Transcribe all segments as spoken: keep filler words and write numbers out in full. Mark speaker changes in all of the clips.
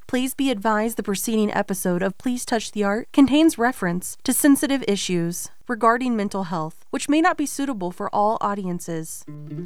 Speaker 1: Please be advised the preceding episode of Please Touch the Art contains reference to sensitive issues regarding mental health, which may not be suitable for all audiences.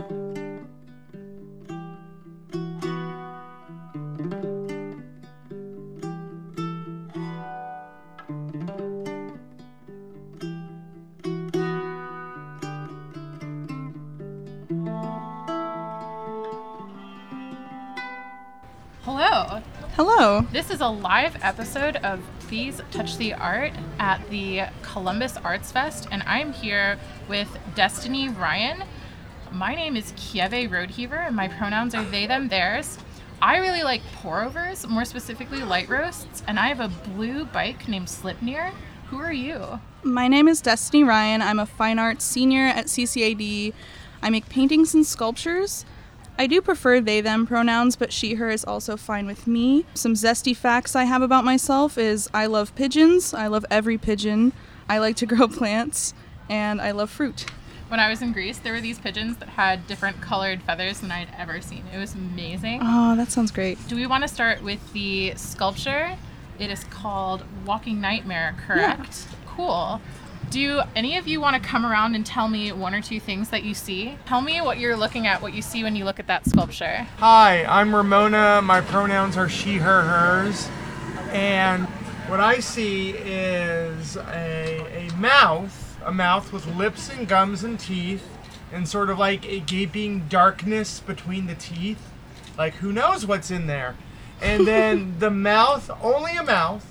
Speaker 2: Hello.
Speaker 3: Hello.
Speaker 2: This is a live episode of Please Touch the Art at the Columbus Arts Fest, and I'm here with Destiny Ryan. My name is Kieve Roadheaver, and my pronouns are they, them, theirs. I really like pour-overs, more specifically light roasts, and I have a blue bike named Slipnir. Who are you?
Speaker 3: My name is Destiny Ryan. I'm a fine arts senior at C C A D. I make paintings and sculptures. I do prefer they, them pronouns, but she, her is also fine with me. Some zesty facts I have about myself is I love pigeons. I love every pigeon. I like to grow plants, and I love fruit.
Speaker 2: When I was in Greece, there were these pigeons that had different colored feathers than I'd ever seen. It was amazing.
Speaker 3: Oh, that sounds great.
Speaker 2: Do we want to start with the sculpture? It is called Walking Nightmare, correct? Yeah. Cool. Do any of you want to come around and tell me one or two things that you see? Tell me what you're looking at, what you see when you look at that sculpture.
Speaker 4: Hi, I'm Ramona. My pronouns are she, her, hers. And what I see is a, a mouth, a mouth with lips and gums and teeth, and sort of like a gaping darkness between the teeth. Like, who knows what's in there? And then the mouth, only a mouth,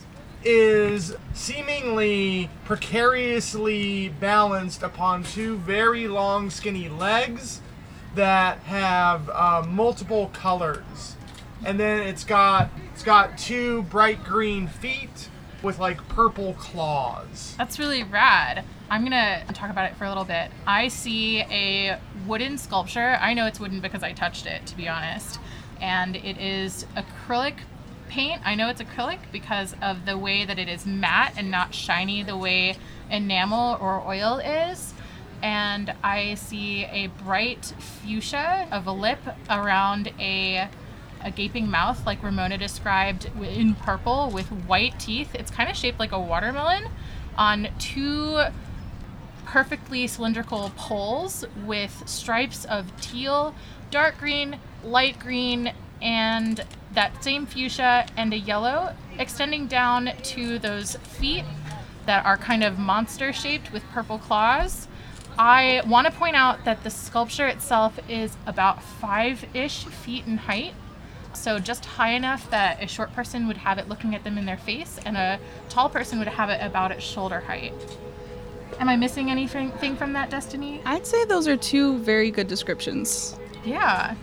Speaker 4: is seemingly precariously balanced upon two very long skinny legs that have uh, multiple colors, and then it's got it's got two bright green feet with like purple claws.
Speaker 2: That's really rad. I'm gonna talk about it for a little bit. I see a wooden sculpture. I know it's wooden because I touched it, to be honest, and it is acrylic paint. I know it's acrylic because of the way that it is matte and not shiny the way enamel or oil is. And I see a bright fuchsia of a lip around a a gaping mouth like Ramona described in purple with white teeth. It's kind of shaped like a watermelon on two perfectly cylindrical poles with stripes of teal, dark green, light green, and that same fuchsia and a yellow extending down to those feet that are kind of monster shaped with purple claws. I want to point out that the sculpture itself is about five-ish feet in height, so just high enough that a short person would have it looking at them in their face and a tall person would have it about at shoulder height. Am I missing anything thing from that, Destiny?
Speaker 3: I'd say those are two very good descriptions.
Speaker 2: Yeah.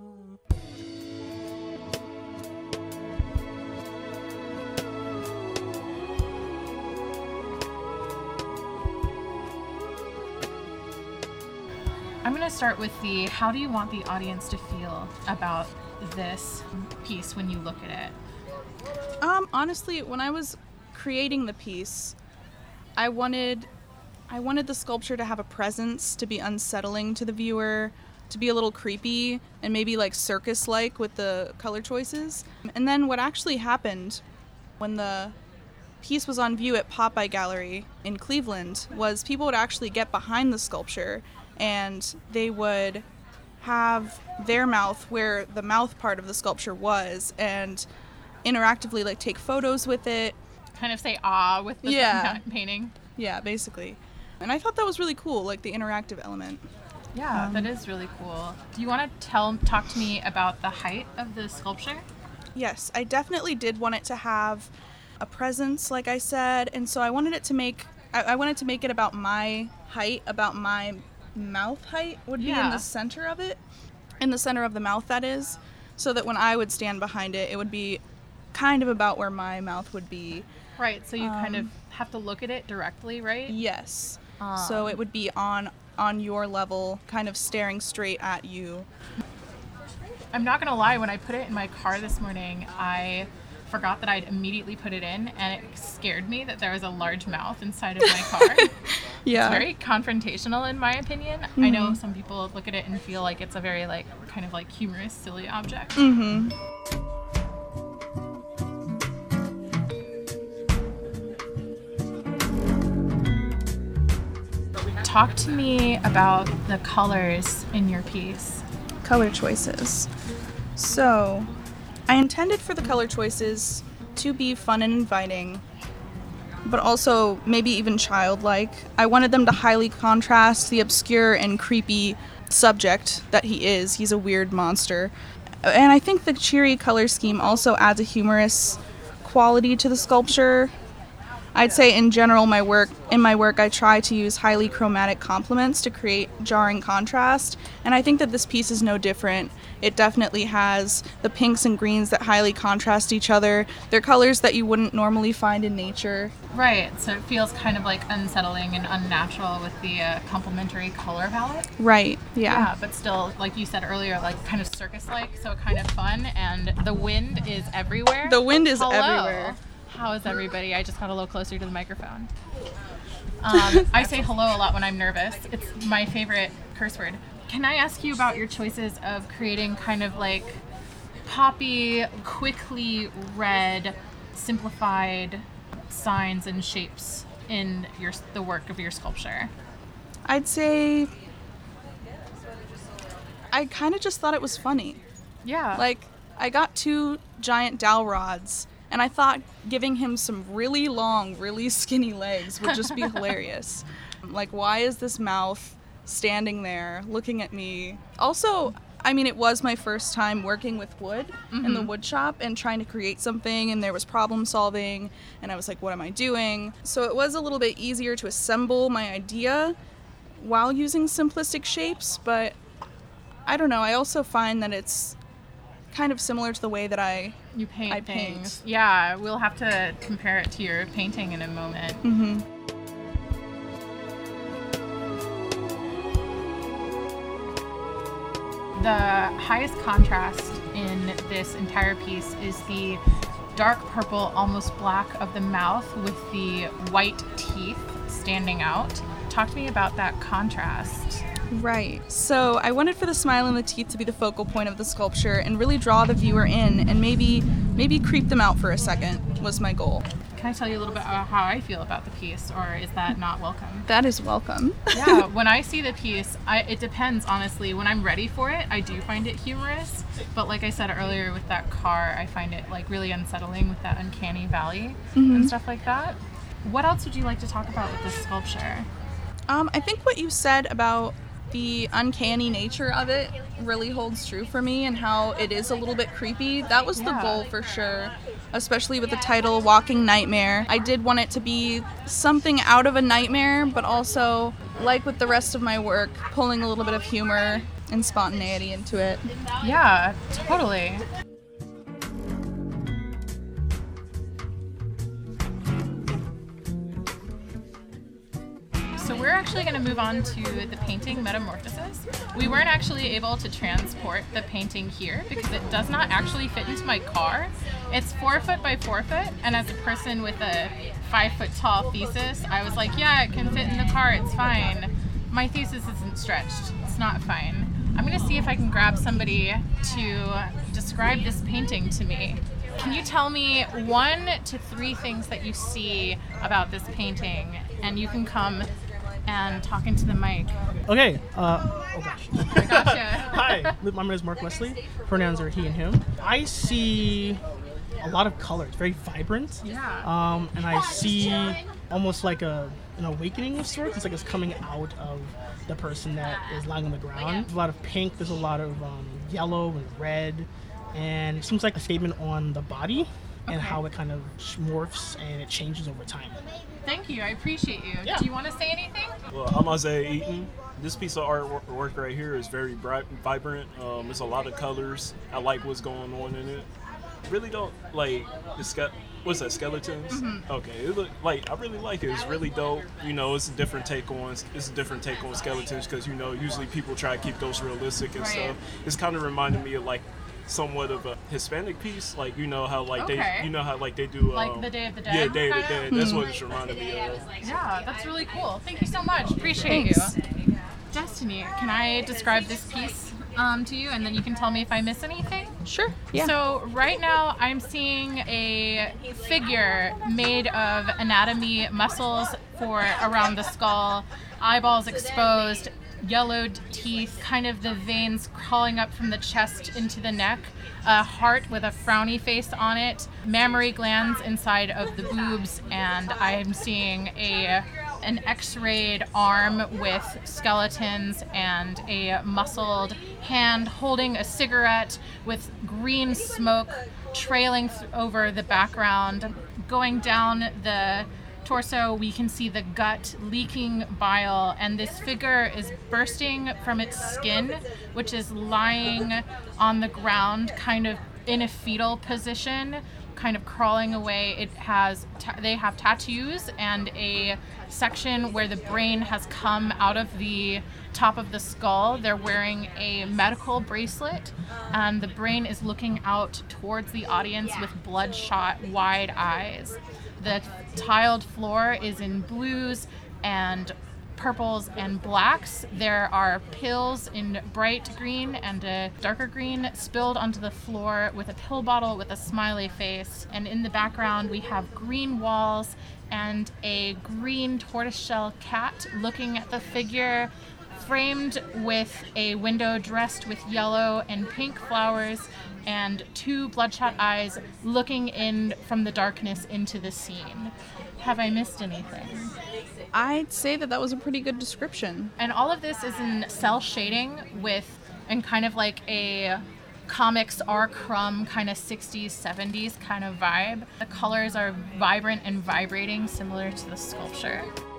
Speaker 2: I'm going to start with the, how do you want the audience to feel about this piece when you look at it?
Speaker 3: Um, honestly, when I was creating the piece, I wanted, I wanted the sculpture to have a presence, to be unsettling to the viewer, to be a little creepy, and maybe like circus-like with the color choices. And then what actually happened when the piece was on view at Popeye Gallery in Cleveland was people would actually get behind the sculpture and they would have their mouth where the mouth part of the sculpture was and interactively like take photos with it.
Speaker 2: Kind of say ah with the
Speaker 3: yeah.
Speaker 2: painting.
Speaker 3: Yeah, basically. And I thought that was really cool, like the interactive element.
Speaker 2: Yeah, um, that is really cool. Do you want to tell talk to me about the height of the sculpture?
Speaker 3: Yes, I definitely did want it to have a presence, like I said, and so I wanted it to make I, I wanted to make it about my height, about my mouth height would be
Speaker 2: yeah.
Speaker 3: in the center of it, in the center of the mouth, that is, so that when I would stand behind it, it would be kind of about where my mouth would be.
Speaker 2: Right, so you
Speaker 3: um,
Speaker 2: kind of have to look at it directly, right?
Speaker 3: Yes.
Speaker 2: Um,
Speaker 3: so it would be on on your level, kind of staring straight at you.
Speaker 2: I'm not gonna lie, when I put it in my car this morning, I forgot that I'd immediately put it in, and it scared me that there was a large mouth inside of my car.
Speaker 3: Yeah.
Speaker 2: It's very confrontational, in my opinion. Mm-hmm. I know some people look at it and feel like it's a very, like, kind of like humorous, silly object.
Speaker 3: Mm-hmm.
Speaker 2: talk to me about the colors in your piece.
Speaker 3: Color choices. So, I intended for the color choices to be fun and inviting, but also maybe even childlike. I wanted them to highly contrast the obscure and creepy subject that he is. He's a weird monster. And I think the cheery color scheme also adds a humorous quality to the sculpture. I'd say in general my work in my work I try to use highly chromatic complements to create jarring contrast, and I think that this piece is no different. It definitely has the pinks and greens that highly contrast each other. They're colors that you wouldn't normally find in nature.
Speaker 2: Right, so it feels kind of like unsettling and unnatural with the uh, complementary color palette.
Speaker 3: Right, yeah.
Speaker 2: Yeah, but still, like you said earlier, like kind of circus-like, so kind of fun, and the wind is everywhere.
Speaker 3: The wind is
Speaker 2: Hello.
Speaker 3: everywhere.
Speaker 2: How is everybody? I just got a little closer to the microphone. Um, I say hello a lot when I'm nervous. It's my favorite curse word. Can I ask you about your choices of creating kind of like poppy, quickly read, simplified signs and shapes in your the work of your sculpture?
Speaker 3: I'd say I kind of just thought it was funny.
Speaker 2: Yeah.
Speaker 3: Like, I got two giant dowel rods, and I thought giving him some really long, really skinny legs would just be hilarious. Like, why is this mouth standing there looking at me? Also, I mean, it was my first time working with wood mm-hmm. in the wood shop and trying to create something, and there was problem solving, and I was like, what am I doing? So it was a little bit easier to assemble my idea while using simplistic shapes, but I don't know, I also find that it's kind of similar to the way that I
Speaker 2: you paint
Speaker 3: I
Speaker 2: things.
Speaker 3: Paint.
Speaker 2: Yeah, we'll have to compare it to your painting in a moment.
Speaker 3: Mm-hmm.
Speaker 2: The highest contrast in this entire piece is the dark purple, almost black of the mouth with the white teeth standing out. Talk to me about that contrast.
Speaker 3: Right. So I wanted for the smile and the teeth to be the focal point of the sculpture and really draw the viewer in and maybe maybe creep them out for a second was my goal.
Speaker 2: Can I tell you a little bit about how I feel about the piece, or is that not welcome?
Speaker 3: That is welcome.
Speaker 2: Yeah, when I see the piece, I, it depends, honestly. When I'm ready for it, I do find it humorous. But like I said earlier with that car, I find it like really unsettling with that uncanny valley
Speaker 3: mm-hmm.
Speaker 2: and stuff like that. What else would you like to talk about with this sculpture?
Speaker 3: Um, I think what you said about the uncanny nature of it really holds true for me, and how it is a little bit creepy. That was
Speaker 2: yeah.
Speaker 3: the goal for sure, especially with the title Walking Nightmare. I did want it to be something out of a nightmare, but also, like with the rest of my work, pulling a little bit of humor and spontaneity into it.
Speaker 2: Yeah, totally. So we're actually going to move on to the painting Metamorphosis. We weren't actually able to transport the painting here because it does not actually fit into my car. It's four foot by four foot, and as a person with a five foot tall thesis, I was like, yeah, it can fit in the car, it's fine. My thesis isn't stretched, it's not fine. I'm going to see if I can grab somebody to describe this painting to me. Can you tell me one to three things that you see about this painting? And you can come and talk into the mic.
Speaker 5: Okay. Uh, oh gosh.
Speaker 2: I gotcha.
Speaker 5: Hi. My name is Mark Wesley. Pronouns are he and him. I see a lot of color. It's very vibrant.
Speaker 2: Yeah.
Speaker 5: Um, and I see almost like a an awakening of sorts. It's like it's coming out of the person that is lying on the ground. There's a lot of pink. There's a lot of um, yellow and red. And it seems like a statement on the body and
Speaker 2: okay.
Speaker 5: how it kind of morphs and it changes over time.
Speaker 2: Thank you. I appreciate you.
Speaker 5: Yeah.
Speaker 2: Do you want to say anything?
Speaker 6: Well, I'm Isaiah Eaton. This piece of artwork right here is very bright and vibrant. Um, it's a lot of colors. I like what's going on in it. Really don't like the ske- what's that, skeletons?
Speaker 2: Mm-hmm.
Speaker 6: Okay, it look, like I really like it. It's really dope. You know, it's a different take on it's a different take on skeletons because you know usually people try to keep those realistic and
Speaker 2: right.
Speaker 6: stuff. It's kind of reminded me of like somewhat of a Hispanic piece, like you know how like
Speaker 2: okay.
Speaker 6: they you know how like they do um,
Speaker 2: like the Day of the Dead.
Speaker 6: Yeah, Day of the
Speaker 2: kinda?
Speaker 6: Dead. That's what it's reminded me of.
Speaker 2: Yeah, that's really cool. Thank you so much. Appreciate
Speaker 3: Thanks.
Speaker 2: you. Destiny, can I describe this piece um, to you, and then you can tell me if I miss anything?
Speaker 3: Sure. Yeah.
Speaker 2: So right now I'm seeing a figure made of anatomy, muscles for around the skull, eyeballs exposed, yellowed teeth, kind of the veins crawling up from the chest into the neck, a heart with a frowny face on it, mammary glands inside of the boobs, and I'm seeing a an x-rayed arm with skeletons and a muscled hand holding a cigarette with green smoke trailing th- over the background. Going down the torso, we can see the gut leaking bile, and this figure is bursting from its skin, which is lying on the ground, kind of in a fetal position, kind of crawling away. It has ta- they have tattoos and a section where the brain has come out of the top of the skull. They're wearing a medical bracelet, and the brain is looking out towards the audience with bloodshot, wide eyes. The tiled floor is in blues and purples and blacks. There are pills in bright green and a darker green spilled onto the floor with a pill bottle with a smiley face. And in the background, we have green walls and a green tortoiseshell cat looking at the figure, framed with a window dressed with yellow and pink flowers, and two bloodshot eyes looking in from the darkness into the scene. Have I missed anything?
Speaker 3: I'd say that that was a pretty good description.
Speaker 2: And all of this is in cell shading with, and kind of like a comics R. Crumb kind of sixties, seventies kind of vibe. The colors are vibrant and vibrating, similar to the sculpture.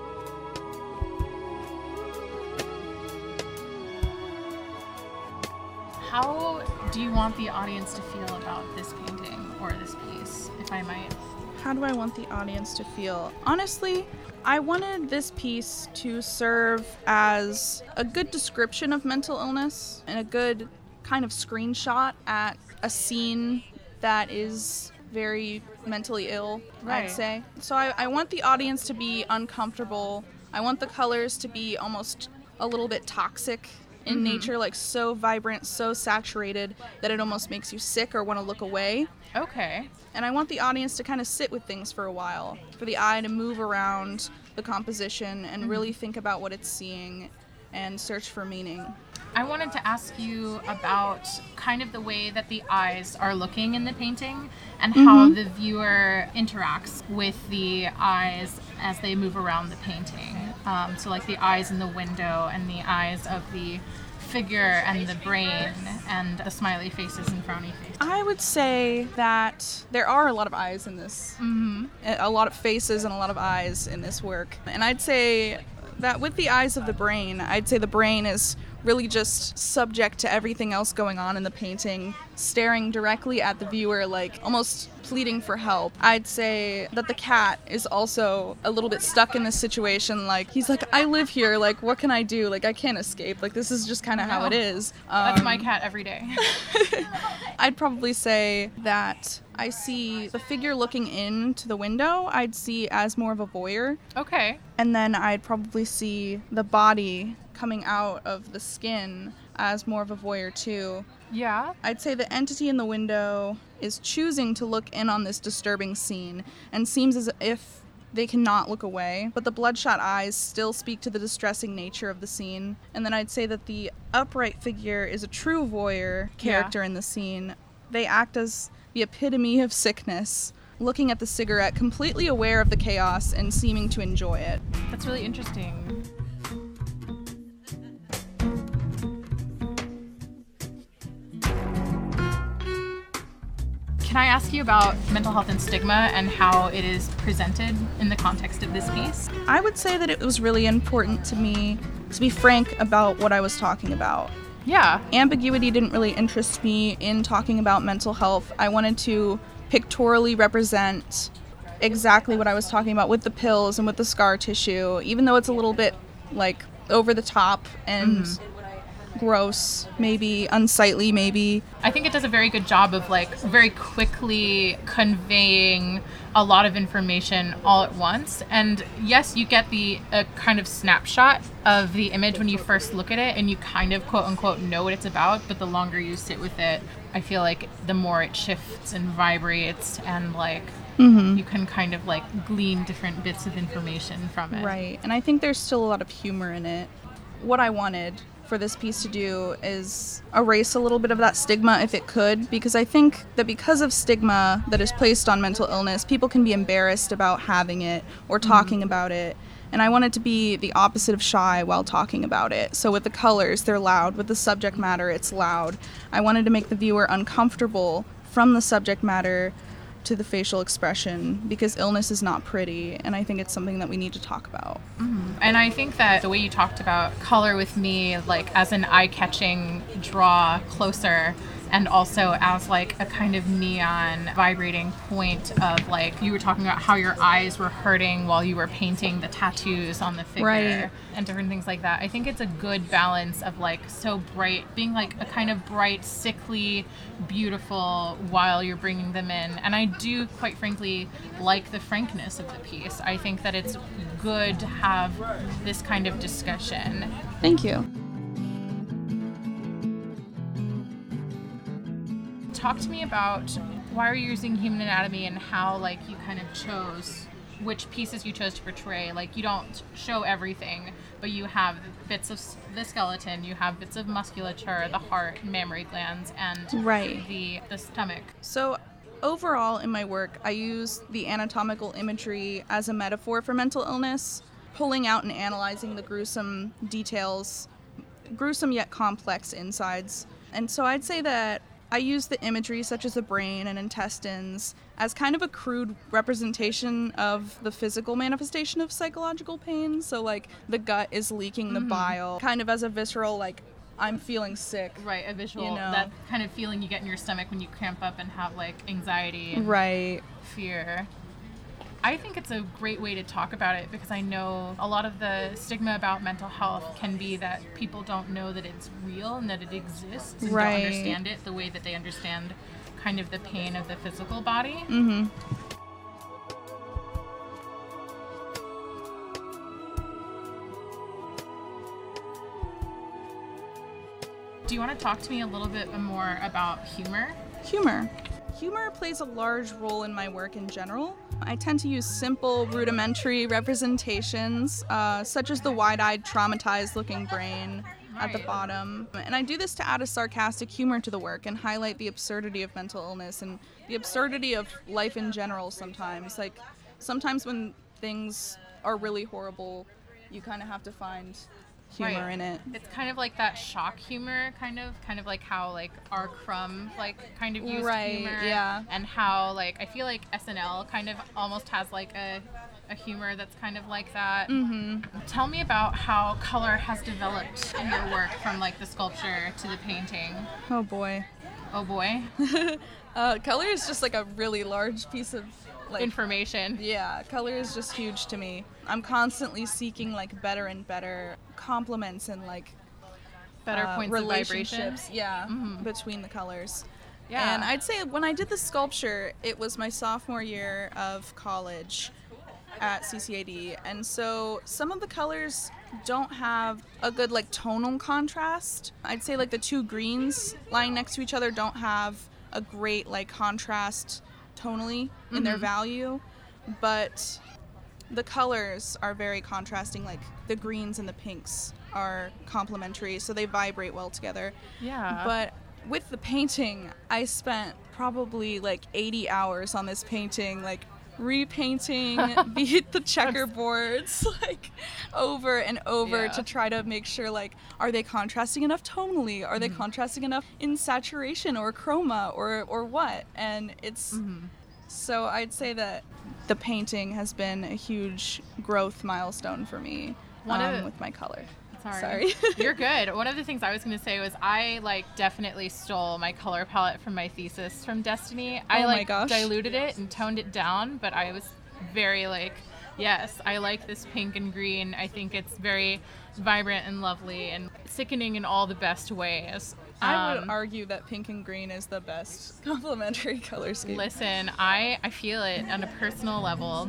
Speaker 2: How do you want the audience to feel about this painting or this piece, if I might?
Speaker 3: How do I want the audience to feel? Honestly, I wanted this piece to serve as a good description of mental illness and a good kind of screenshot at a scene that is very mentally ill,
Speaker 2: Right.
Speaker 3: I'd say. So I, I want the audience to be uncomfortable. I want the colors to be almost a little bit toxic in
Speaker 2: Mm-hmm.
Speaker 3: nature, like so vibrant, so saturated that it almost makes you sick or want to look away.
Speaker 2: Okay.
Speaker 3: And I want the audience to kind of sit with things for a while, for the eye to move around the composition and
Speaker 2: Mm-hmm.
Speaker 3: really think about what it's seeing and search for meaning.
Speaker 2: I wanted to ask you about kind of the way that the eyes are looking in the painting and how the viewer interacts with the eyes as they move around the painting. Um, so like the eyes in the window and the eyes of the figure and the brain and the smiley faces and frowny faces.
Speaker 3: I would say that there are a lot of eyes in this,
Speaker 2: Mm-hmm.
Speaker 3: a a lot of faces and a lot of eyes in this work. And I'd say that with the eyes of the brain, I'd say the brain is really just subject to everything else going on in the painting, staring directly at the viewer, like almost pleading for help. I'd say that the cat is also a little bit stuck in this situation. Like, he's like, I live here, like, what can I do? Like, I can't escape. Like, this is just kind of how
Speaker 2: No.
Speaker 3: it is.
Speaker 2: That's
Speaker 3: Um,
Speaker 2: my cat every day.
Speaker 3: I'd probably say that I see the figure looking into the window, I'd see as more of a voyeur.
Speaker 2: Okay.
Speaker 3: And then I'd probably see the body coming out of the skin as more of a voyeur too.
Speaker 2: Yeah.
Speaker 3: I'd say the entity in the window is choosing to look in on this disturbing scene and seems as if they cannot look away, but the bloodshot eyes still speak to the distressing nature of the scene. And then I'd say that the upright figure is a true voyeur character in the scene. They act as the epitome of sickness, looking at the cigarette, completely aware of the chaos and seeming to enjoy it.
Speaker 2: That's really interesting. Can I ask you about mental health and stigma and how it is presented in the context of this piece?
Speaker 3: I would say that it was really important to me to be frank about what I was talking about.
Speaker 2: Yeah.
Speaker 3: Ambiguity didn't really interest me in talking about mental health. I wanted to pictorially represent exactly what I was talking about with the pills and with the scar tissue, even though it's a little bit like over the top and mm-hmm. gross, maybe unsightly, maybe.
Speaker 2: I think it does a very good job of like very quickly conveying a lot of information all at once. And yes, you get the a kind of snapshot of the image when you first look at it and you kind of quote unquote know what it's about, but the longer you sit with it, I feel like the more it shifts and vibrates and like
Speaker 3: Mm-hmm.
Speaker 2: you can kind of like glean different bits of information from it.
Speaker 3: Right. And I think there's still a lot of humor in it. What I wanted for this piece to do is erase a little bit of that stigma if it could, because I think that because of stigma that is placed on mental illness, people can be embarrassed about having it or talking mm-hmm. about it. And I wanted to be the opposite of shy while talking about it. So with the colors, they're loud. With the subject matter, it's loud. I wanted to make the viewer uncomfortable from the subject matter to the facial expression, because illness is not pretty, and I think it's something that we need to talk about.
Speaker 2: Mm-hmm. And I think that the way you talked about color with me, like as an eye-catching draw closer, and also as like a kind of neon vibrating point of like, you were talking about how your eyes were hurting while you were painting the tattoos on the figure,
Speaker 3: right.
Speaker 2: and different things like that. I think it's a good balance of like so bright, being like a kind of bright, sickly, beautiful while you're bringing them in. And I do, quite frankly, like the frankness of the piece. I think that it's good to have this kind of discussion.
Speaker 3: Thank you.
Speaker 2: Talk to me about why are you using human anatomy and how like you kind of chose which pieces you chose to portray. Like you don't show everything, but you have bits of the skeleton, you have bits of musculature, the heart, mammary glands, and
Speaker 3: right.
Speaker 2: the the stomach.
Speaker 3: So overall in my work, I use the anatomical imagery as a metaphor for mental illness, pulling out and analyzing the gruesome details, gruesome yet complex insides. And so I'd say that I use the imagery such as the brain and intestines as kind of a crude representation of the physical manifestation of psychological pain. So like the gut is leaking the mm-hmm. bile, kind of as a visceral, like I'm feeling sick.
Speaker 2: Right, a visual,
Speaker 3: you know?
Speaker 2: That kind of feeling you get in your stomach when you cramp up and have like anxiety and
Speaker 3: right.
Speaker 2: fear. I think it's a great way to talk about it because I know a lot of the stigma about mental health can be that people don't know that it's real and that it exists and
Speaker 3: right.
Speaker 2: don't understand it the way that they understand kind of the pain of the physical body.
Speaker 3: Mm-hmm.
Speaker 2: Do you want to talk to me a little bit more about humor?
Speaker 3: Humor. Humor plays a large role in my work in general. I tend to use simple, rudimentary representations, uh, such as the wide-eyed, traumatized-looking brain right. at the bottom. And I do this to add a sarcastic humor to the work and highlight the absurdity of mental illness and the absurdity of life in general sometimes. Like, sometimes when things are really horrible, you kind of have to find humor
Speaker 2: right.
Speaker 3: in it.
Speaker 2: It's kind of like that shock humor, kind of, kind of like how like R. Crumb like kind of used
Speaker 3: right,
Speaker 2: humor,
Speaker 3: yeah,
Speaker 2: and how like I feel like S N L kind of almost has like a, a humor that's kind of like that.
Speaker 3: Mm-hmm.
Speaker 2: Tell me about how color has developed in your work from like the sculpture to the painting.
Speaker 3: Oh boy.
Speaker 2: Oh boy.
Speaker 3: uh, color is just like a really large piece of like
Speaker 2: information.
Speaker 3: Yeah, color is just huge to me. I'm constantly seeking like better and better compliments and like
Speaker 2: better
Speaker 3: uh,
Speaker 2: points
Speaker 3: relationships,
Speaker 2: of vibration.
Speaker 3: yeah,
Speaker 2: mm-hmm.
Speaker 3: between the colors.
Speaker 2: Yeah.
Speaker 3: And I'd say when I did the sculpture, it was my sophomore year of college at C C A D, and so some of the colors don't have a good like tonal contrast. I'd say like the two greens lying next to each other don't have a great like contrast tonally in mm-hmm. their value, but the colors are very contrasting. Like the greens and the pinks are complementary, so they vibrate well together.
Speaker 2: Yeah.
Speaker 3: But with the painting, I spent probably like eighty hours on this painting, like repainting the, the checkerboards like over and over
Speaker 2: yeah.
Speaker 3: to try to make sure like, are they contrasting enough tonally? Are they mm-hmm. contrasting enough in saturation or chroma or or what? And it's mm-hmm. so I'd say that the painting has been a huge growth milestone for me um, of, with my color.
Speaker 2: Sorry.
Speaker 3: Sorry.
Speaker 2: You're good. One of the things I was going to say was I like definitely stole my color palette from my thesis from Destiny. I
Speaker 3: oh
Speaker 2: like
Speaker 3: my gosh.
Speaker 2: diluted it and toned it down, but I was very like, yes, I like this pink and green. I think it's very vibrant and lovely and sickening in all the best ways.
Speaker 3: I
Speaker 2: um,
Speaker 3: would argue that pink and green is the best complementary color scheme.
Speaker 2: Listen, I, I feel it on a personal level.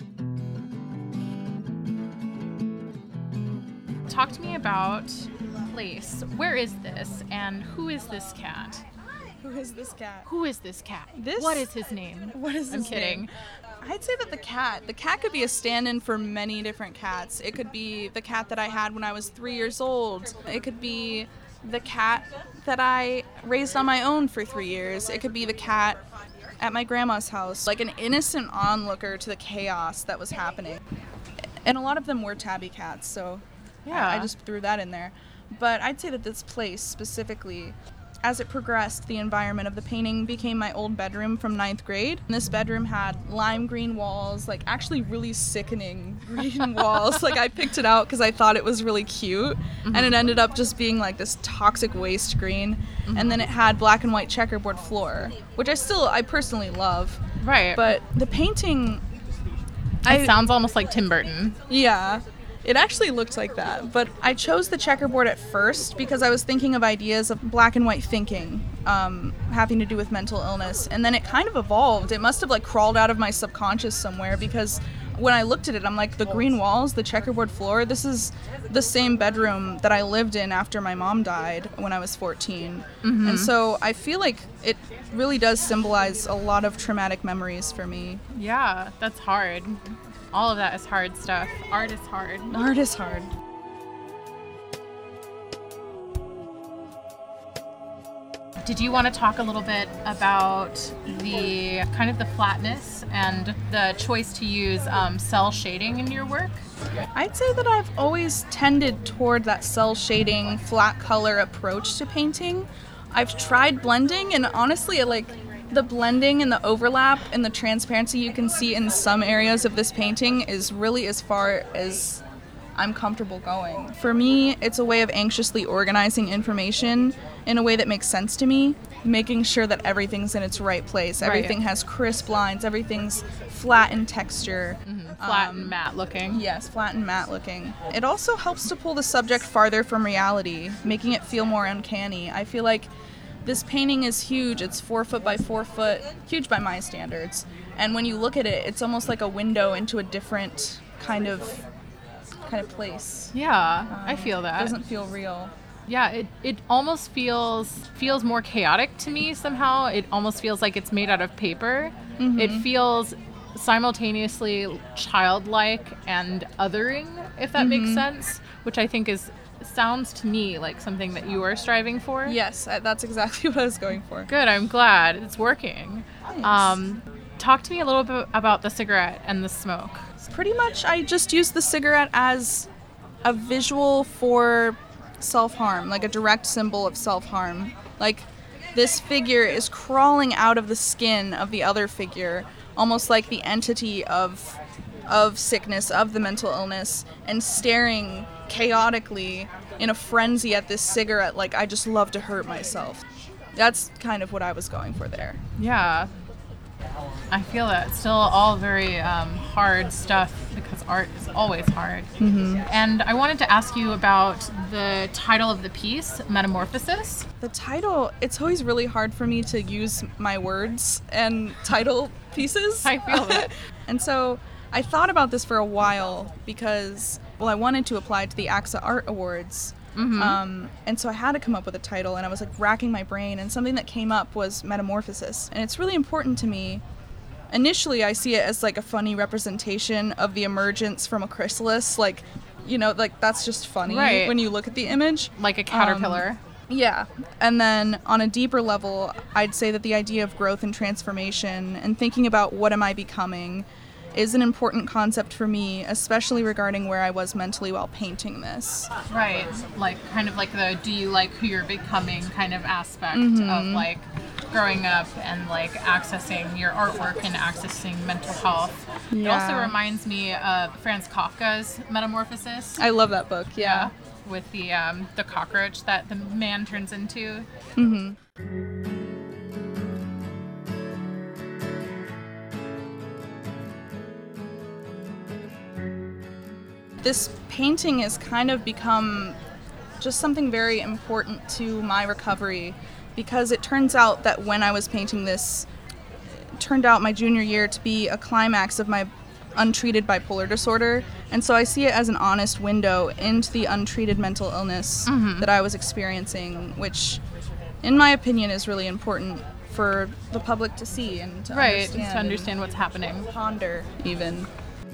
Speaker 2: Talk to me about place. Where is this? And who is this cat?
Speaker 3: Who is this cat?
Speaker 2: Who is this cat?
Speaker 3: This-
Speaker 2: What is his name?
Speaker 3: What is
Speaker 2: I'm
Speaker 3: his
Speaker 2: kidding.
Speaker 3: name? I'd say that the cat, the cat could be a stand-in for many different cats. It could be the cat that I had when I was three years old. It could be the cat that I raised on my own for three years. It could be the cat at my grandma's house, like an innocent onlooker to the chaos that was happening. And a lot of them were tabby cats, so
Speaker 2: Yeah.
Speaker 3: I, I just threw that in there. But I'd say that this place specifically, as it progressed, the environment of the painting became my old bedroom from ninth grade. And this bedroom had lime green walls, like actually really sickening green walls. Like I picked it out because I thought it was really cute. Mm-hmm. And it ended up just being like this toxic waste green. Mm-hmm. And then it had black and white checkerboard floor, which I still, I personally love.
Speaker 2: Right.
Speaker 3: But the painting...
Speaker 2: it
Speaker 3: I,
Speaker 2: sounds almost like Tim Burton.
Speaker 3: Yeah. It actually looked like that, but I chose the checkerboard at first because I was thinking of ideas of black and white thinking, um, having to do with mental illness, and then it kind of evolved. It must have like crawled out of my subconscious somewhere because when I looked at it, I'm like, the green walls, the checkerboard floor, this is the same bedroom that I lived in after my mom died when I was fourteen. Mm-hmm. And so I feel like it really does symbolize a lot of traumatic memories for me.
Speaker 2: Yeah, that's hard. All of that is hard stuff. Art is hard.
Speaker 3: Art is hard.
Speaker 2: Did you want to talk a little bit about the kind of the flatness and the choice to use um, cell shading in your work?
Speaker 3: I'd say that I've always tended toward that cell shading, flat color approach to painting. I've tried blending, and honestly, I like the blending and the overlap and the transparency you can see in some areas of this painting is really as far as I'm comfortable going. For me, it's a way of anxiously organizing information in a way that makes sense to me, making sure that everything's in its right place. Everything
Speaker 2: Right.
Speaker 3: has crisp lines, everything's flat in texture.
Speaker 2: Mm-hmm. Flat
Speaker 3: Um,
Speaker 2: and matte looking.
Speaker 3: Yes, flat and matte looking. It also helps to pull the subject farther from reality, making it feel more uncanny. I feel like this painting is huge. It's four foot by four foot, huge by my standards. And when you look at it, it's almost like a window into a different kind of kind of place.
Speaker 2: Yeah, I
Speaker 3: Um,
Speaker 2: feel
Speaker 3: It
Speaker 2: that.
Speaker 3: doesn't feel real.
Speaker 2: Yeah, it, it almost feels feels more chaotic to me somehow. It almost feels like it's made out of paper.
Speaker 3: Mm-hmm.
Speaker 2: It feels simultaneously childlike and othering, if that
Speaker 3: Mm-hmm.
Speaker 2: makes sense, which I think is sounds to me like something that you are striving for.
Speaker 3: Yes, I, that's exactly what I was going for.
Speaker 2: Good, I'm glad it's working.
Speaker 3: Thanks.
Speaker 2: Um, talk to me a little bit about the cigarette and the smoke.
Speaker 3: Pretty much, I just used the cigarette as a visual for self-harm, like a direct symbol of self-harm. Like, this figure is crawling out of the skin of the other figure, almost like the entity of of sickness, of the mental illness, and staring chaotically in a frenzy at this cigarette like, I just love to hurt myself. That's kind of what I was going for there.
Speaker 2: Yeah. I feel that. Still all very um, hard stuff because art is always hard. Mm-hmm. And I wanted to ask you about the title of the piece, Metamorphosis.
Speaker 3: The title, it's always really hard for me to use my words and title pieces.
Speaker 2: I feel that.
Speaker 3: And so I thought about this for a while because, well, I wanted to apply to the A X A Art Awards. Mm-hmm. Um, and so I had to come up with a title, and I was like racking my brain, and something that came up was Metamorphosis. And it's really important to me. Initially, I see it as like a funny representation of the emergence from a chrysalis. Like, you know, like that's just funny
Speaker 2: Right.
Speaker 3: when you look at the image.
Speaker 2: Like a caterpillar.
Speaker 3: Um, Yeah. And then on a deeper level, I'd say that the idea of growth and transformation and thinking about what am I becoming is an important concept for me, especially regarding where I was mentally while painting this.
Speaker 2: Right. Like kind of like the do you like who you're becoming kind of aspect
Speaker 3: Mm-hmm.
Speaker 2: of like growing up and like accessing your artwork and accessing mental health. It also
Speaker 3: Yeah.
Speaker 2: reminds me of Franz Kafka's Metamorphosis.
Speaker 3: I love that book, yeah.
Speaker 2: With the um, the cockroach that the man turns into.
Speaker 3: This painting has kind of become just something very important to my recovery because it turns out that when I was painting this, it turned out my junior year to be a climax of my untreated bipolar disorder, and so I see it as an honest window into the untreated mental illness
Speaker 2: Mm-hmm.
Speaker 3: that I was experiencing, which, in my opinion, is really important for the public to see and to
Speaker 2: Right,
Speaker 3: understand.
Speaker 2: to understand what's happening.
Speaker 3: and ponder, even.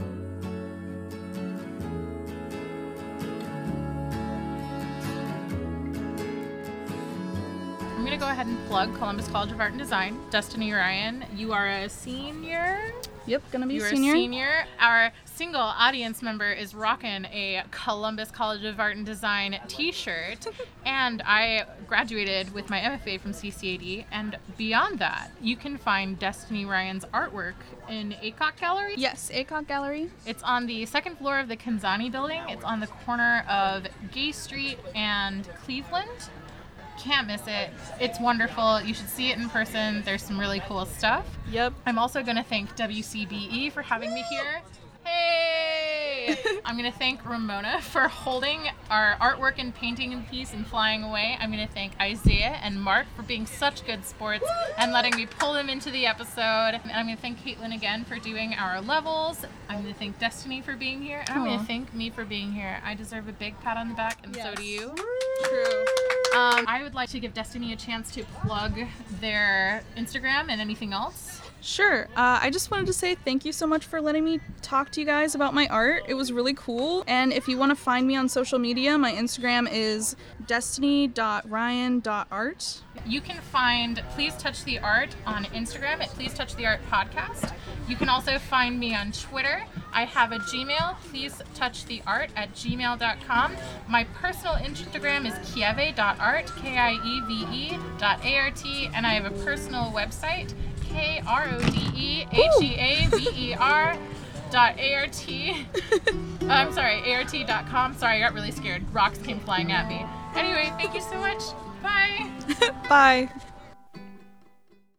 Speaker 2: I'm going to go ahead and plug Columbus College of Art and Design. Destiny Ryan, you are a senior.
Speaker 3: Yep, gonna be
Speaker 2: You
Speaker 3: a
Speaker 2: are
Speaker 3: senior.
Speaker 2: a senior. Our single audience member is rocking a Columbus College of Art and Design t-shirt. And I graduated with my M F A from C C A D. And beyond that, you can find Destiny Ryan's artwork in A C O C Gallery.
Speaker 3: Yes, A C O C Gallery.
Speaker 2: It's on the second floor of the Kanzani building. It's on the corner of Gay Street and Cleveland. Can't miss it. It's wonderful. You should see it in person. There's some really cool stuff.
Speaker 3: Yep.
Speaker 2: I'm also going to thank W C B E for having me here. Hey! I'm going to thank Ramona for holding our artwork and painting in peace and flying away. I'm going to thank Isaiah and Mark for being such good sports and letting me pull them into the episode. And I'm going to thank Caitlin again for doing our levels. I'm going to thank Destiny for being here. And I'm going
Speaker 3: Aw.
Speaker 2: to thank me for being here. I deserve a big pat on the back, and so do you.
Speaker 3: True.
Speaker 2: Um, I would like to give Destiny a chance to plug their Instagram and anything else.
Speaker 3: Sure. Uh, I just wanted to say thank you so much for letting me talk to you guys about my art. It was really cool. And if you want to find me on social media, my Instagram is destiny dot ryan dot art.
Speaker 2: You can find Please Touch the Art on Instagram at Please Touch the Art Podcast. You can also find me on Twitter. I have a Gmail, please touch the art at gmail dot com. My personal Instagram is kieve dot art, K I E V E dot A R T, and I have a personal website, K R O D E H E A V E R dot A R T. uh, I'm sorry, A R T dot com. Sorry, I got really scared. Rocks came flying at me. Anyway, thank you so much. Bye.
Speaker 3: Bye.